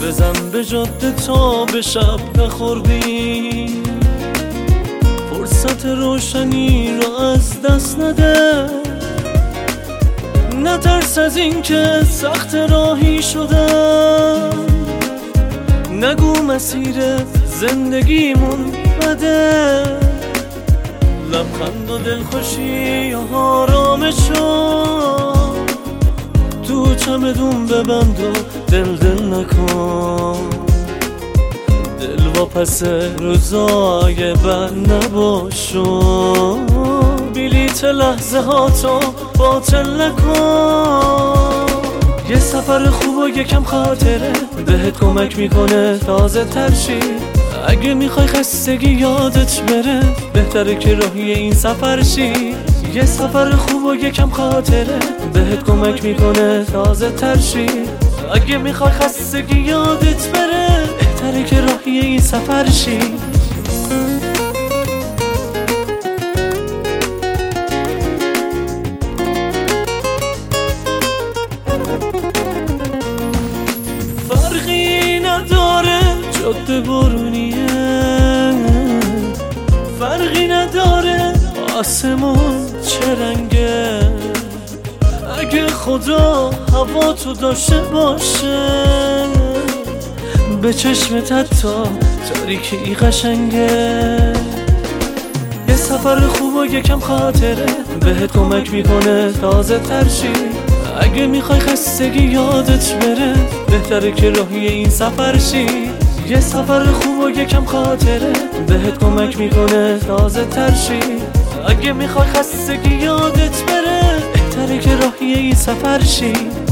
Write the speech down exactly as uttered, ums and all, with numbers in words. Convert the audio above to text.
بزن به جاده تا به شب نخوردی، فرصت روشنی رو از دست نده. نترس از این که سخت راهی شدم، نگو مسیر زندگیمون بده. لبخند و دلخوشی و آرامشو تو چمدون ببند و دل دل نکن. دل واپس روزای بد نباشو، بلیت لحظه ها تو باطل نکن. یه سفر خوب و یکم خاطره بهت کمک میکنه تازه ترشی. اگه میخوای خستگی یادت بره بهتره که راهی این سفر شی. یه سفر خوب و یکم خاطره بهت کمک میکنه تازه ترشی. اگه میخوای خستگی یادت بره بهتره که راهی این سفر شی. فرقی نداره جاده برونیه، فرقی نداره آسمون چه رنگه. اگه خدا هوا تو داشته باشه به چشمت حتی تاریکی قشنگه. یه سفر خوب و یکم خاطره بهت کمک میکنه تازه ترشی. اگه میخوای خستگی یادت بره بهتره که راهی این سفر شی. یه سفر خوب و یکم خاطره بهت کمک میکنه تازه ترشی. اگه میخوای خستگی یادت بره بهتره که راهی این سفر شی.